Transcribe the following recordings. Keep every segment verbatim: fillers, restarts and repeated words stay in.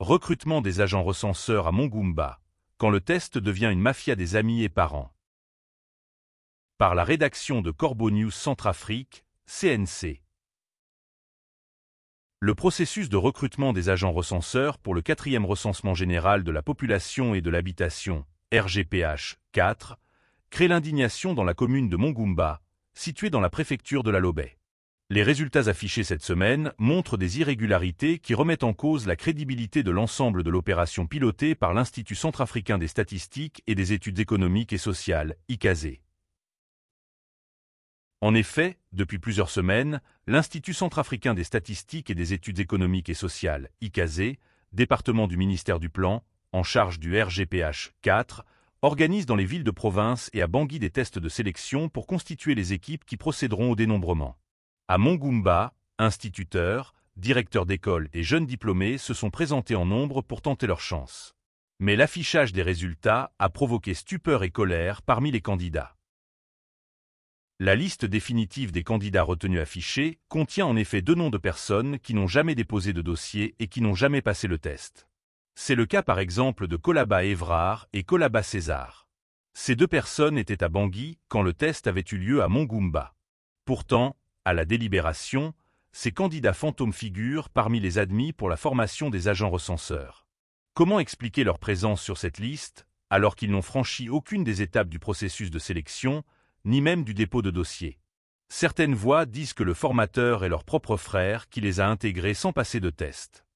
Recrutement des agents recenseurs à Mongumba, quand le test devient une mafia des amis et parents. Par la rédaction de Corbeau News Centrafrique, C N C. Le processus de recrutement des agents recenseurs pour le quatrième recensement général de la population et de l'habitation, R G P H quatre, crée l'indignation dans la commune de Mongumba, située dans la préfecture de la Lobé. Les résultats affichés cette semaine montrent des irrégularités qui remettent en cause la crédibilité de l'ensemble de l'opération pilotée par l'Institut centrafricain des statistiques et des études économiques et sociales, I C A Z E. En effet, depuis plusieurs semaines, l'Institut centrafricain des statistiques et des études économiques et sociales, I C A Z E, département du ministère du Plan, en charge du R G P H quatre, organise dans les villes de province et à Bangui des tests de sélection pour constituer les équipes qui procéderont au dénombrement. À Mongumba, instituteurs, directeurs d'école et jeunes diplômés se sont présentés en nombre pour tenter leur chance. Mais l'affichage des résultats a provoqué stupeur et colère parmi les candidats. La liste définitive des candidats retenus affichés contient en effet deux noms de personnes qui n'ont jamais déposé de dossier et qui n'ont jamais passé le test. C'est le cas par exemple de Kolaba Évrard et Kolaba César. Ces deux personnes étaient à Bangui quand le test avait eu lieu à Mongumba. Pourtant, à la délibération, ces candidats fantômes figurent parmi les admis pour la formation des agents recenseurs. Comment expliquer leur présence sur cette liste, alors qu'ils n'ont franchi aucune des étapes du processus de sélection, ni même du dépôt de dossier? Certaines voix disent que le formateur est leur propre frère qui les a intégrés sans passer de test.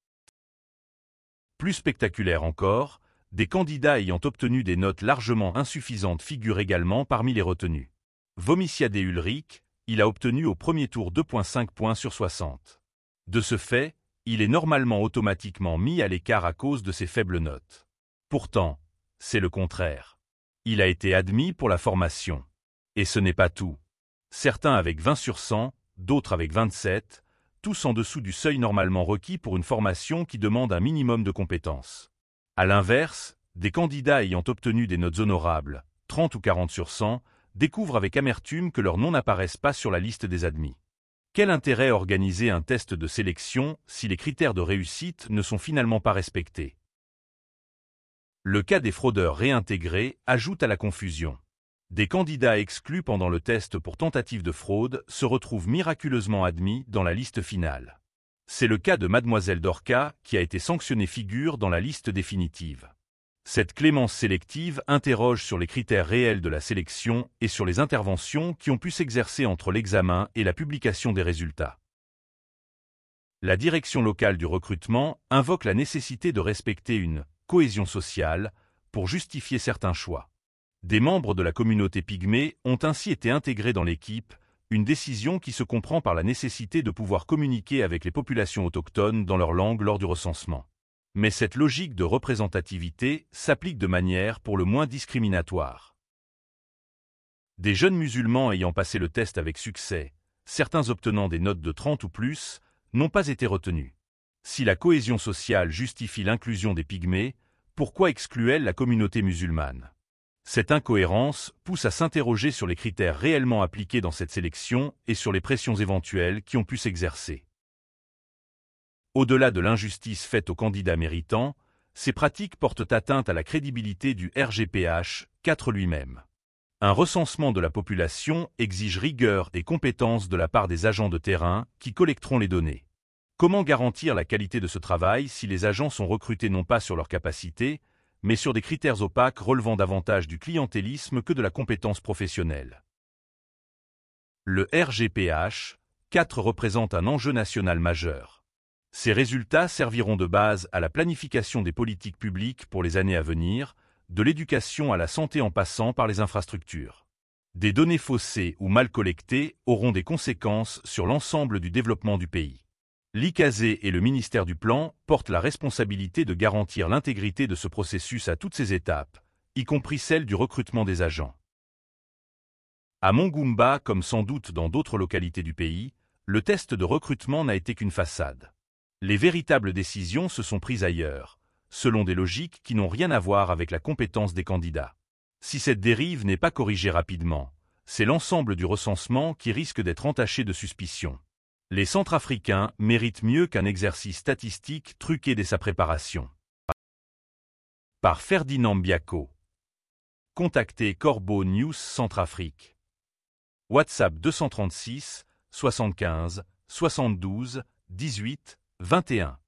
Plus spectaculaire encore, des candidats ayant obtenu des notes largement insuffisantes figurent également parmi les retenus. Vomiciade Ulrich, il a obtenu au premier tour deux virgule cinq points sur soixante. De ce fait, il est normalement automatiquement mis à l'écart à cause de ses faibles notes. Pourtant, c'est le contraire. Il a été admis pour la formation. Et ce n'est pas tout. Certains avec vingt sur cent, d'autres avec vingt-sept, tous en dessous du seuil normalement requis pour une formation qui demande un minimum de compétences. À l'inverse, des candidats ayant obtenu des notes honorables, trente ou quarante sur cent, découvrent avec amertume que leurs noms n'apparaissent pas sur la liste des admis. Quel intérêt organiser un test de sélection si les critères de réussite ne sont finalement pas respectés? Le cas des fraudeurs réintégrés ajoute à la confusion. Des candidats exclus pendant le test pour tentative de fraude se retrouvent miraculeusement admis dans la liste finale. C'est le cas de Mademoiselle Dorca qui a été sanctionnée figure dans la liste définitive. Cette clémence sélective interroge sur les critères réels de la sélection et sur les interventions qui ont pu s'exercer entre l'examen et la publication des résultats. La direction locale du recrutement invoque la nécessité de respecter une cohésion sociale pour justifier certains choix. Des membres de la communauté pygmée ont ainsi été intégrés dans l'équipe, une décision qui se comprend par la nécessité de pouvoir communiquer avec les populations autochtones dans leur langue lors du recensement. Mais cette logique de représentativité s'applique de manière pour le moins discriminatoire. Des jeunes musulmans ayant passé le test avec succès, certains obtenant des notes de trente ou plus, n'ont pas été retenus. Si la cohésion sociale justifie l'inclusion des pygmées, pourquoi exclut-elle la communauté musulmane? Cette incohérence pousse à s'interroger sur les critères réellement appliqués dans cette sélection et sur les pressions éventuelles qui ont pu s'exercer. Au-delà de l'injustice faite aux candidats méritants, ces pratiques portent atteinte à la crédibilité du R G P H quatre lui-même. Un recensement de la population exige rigueur et compétence de la part des agents de terrain qui collecteront les données. Comment garantir la qualité de ce travail si les agents sont recrutés non pas sur leur capacité, mais sur des critères opaques relevant davantage du clientélisme que de la compétence professionnelle? Le R G P H quatre représente un enjeu national majeur. Ces résultats serviront de base à la planification des politiques publiques pour les années à venir, de l'éducation à la santé en passant par les infrastructures. Des données faussées ou mal collectées auront des conséquences sur l'ensemble du développement du pays. L'I C A Z E et le ministère du Plan portent la responsabilité de garantir l'intégrité de ce processus à toutes ses étapes, y compris celle du recrutement des agents. À Mongumba, comme sans doute dans d'autres localités du pays, le test de recrutement n'a été qu'une façade. Les véritables décisions se sont prises ailleurs, selon des logiques qui n'ont rien à voir avec la compétence des candidats. Si cette dérive n'est pas corrigée rapidement, c'est l'ensemble du recensement qui risque d'être entaché de suspicion. Les Centrafricains méritent mieux qu'un exercice statistique truqué dès sa préparation. par Ferdinand Biaco. Contactez Corbeau News Centrafrique. WhatsApp deux cent trente-six, soixante-quinze, soixante-douze, dix-huit, vingt et un.